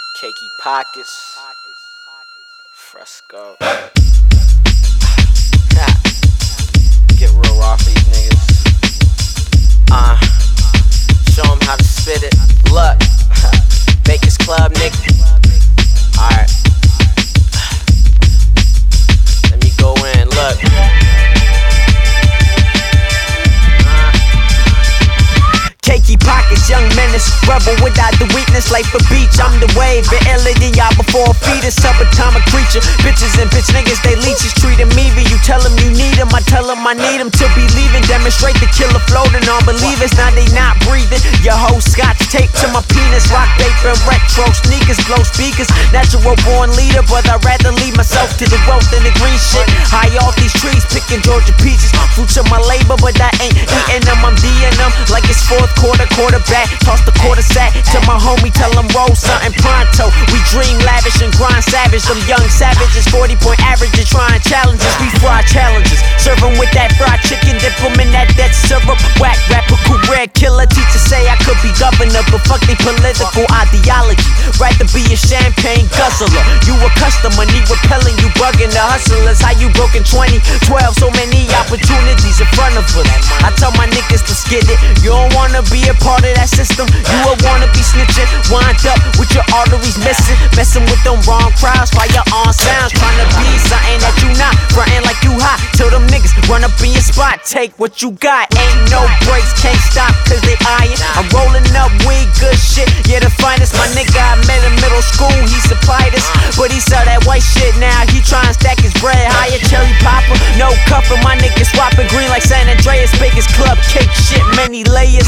Cakey pockets, Fresco. Get real raw for these niggas. Show them how to spit it. Look, Baker's Club, nigga. Alright. Let me go in, look. Cakey pockets, young menace, rebel without the weakness. Life a beach, I'm the wave, been iller than y'all before a fetus. Subatomic creature, bitches and bitch niggas, they leeches. Treat them evil, you tell them you need them, I tell them I need them to be leaving. Demonstrate the killer floating on believers, now they not breathing. Your whole scotch tape to my penis, rock paper and retro sneakers, blow speakers. Natural born leader, but I'd rather leave myself to the wealth and the green shit. High off these trees, picking Georgia peaches. Fruits of my labor, but I ain't eating them, I'm D'ing them like it's fourth quarterback, toss the quarter sack to my homie, tell him roll something pronto. We dream lavish and grind savage. Them young savages, 40-point averages, trying challenges. We fry challenges, serve them with that fried chicken, dip them in that dead syrup. Whack rapper, career killer, teacher say I could be governor, but fuck they political ideology. Rather be a champagne guzzler. You a customer, need repelling, you bugging the hustlers. How you broken 2012? So many opportunities in front of us. I tell my niggas to skid it. You don't wanna be a part of that system, you a wanna be snitching. Wind up with your arteries missing, messing with them wrong crowds while your on sounds. Trying to be something that you not, frontin' like you hot. Till them niggas run up in your spot, take what you got. Ain't no breaks, can't stop cause they eyeing. I'm rolling up weed, good shit, yeah the finest. My nigga I met in middle school, he supplied us, but he sell that white shit now. He tryin' stack his bread higher, cherry popper, no cuffin'. My niggas swapping green like San Andreas. Baker's Club, cake shit, many layers.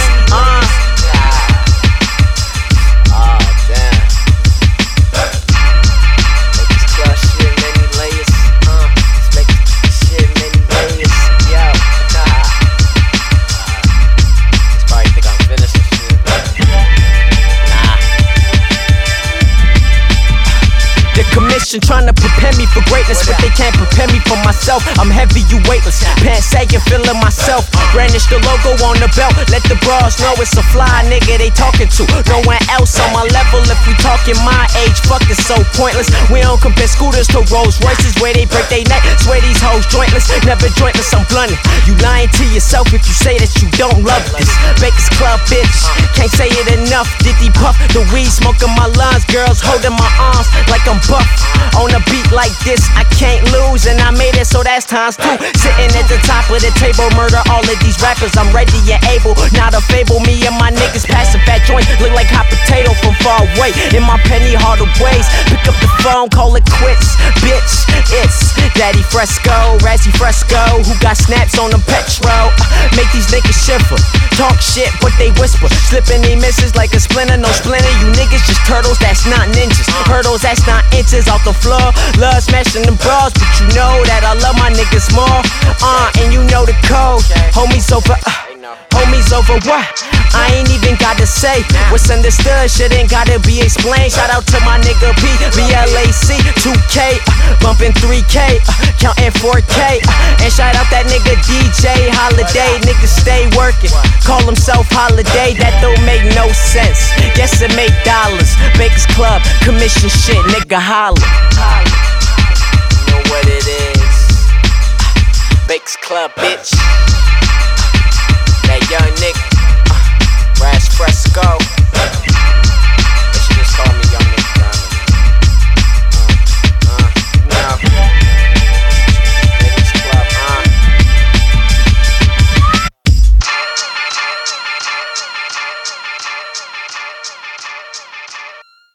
Trying to prepare me for greatness, but they can't prepare me for myself. I'm heavy, you weightless, pants sagging, feeling myself. Brandish the logo on the belt, let the bras know it's a fly nigga they talking to. No one else on my level, if we talking my age, fuck it's so pointless. We don't compare scooters to Rolls Royces, where they break they neck. Swear these hoes jointless, never jointless, I'm blunted. You lying to yourself if you say that you don't love this. Baker's Club, bitch, can't say it enough. Diddy puff, the weed smoking my lungs, girls holding my arms like I'm buff. On a beat like this, I can't lose, and I made it, so that's times two. Sitting at the top of the table, murder all of these rappers. I'm ready and able, not a fable. Me and my niggas passing fat joints, look like hot potato from far away. In my penny harder ways, pick up the phone, call it quits. Bitch, it's Daddy Fresco, Razzie Fresco, who got snaps on the petro. Make these niggas shiver, talk shit, but they whisper. Slipping they misses like a splinter, no splinter. You niggas just turtles, that's not ninjas. Hurdles, that's not inches off the floor. Love smashing them bras, but you know that I love my niggas more. And you know the code. Homies over, homies over what? I ain't even gotta say what's understood, shit ain't gotta be explained. Shout out to my nigga P, BLAC, 2K, bumping 3K, counting 4K. And shout out that nigga DJ Holiday, niggas stay working, call himself Holiday. That don't make no sense, guess it make dollars. Baker's Club, commission shit, nigga holla. You know what it is, Baker's Club, bitch. That young nigga, Razzie Fresco.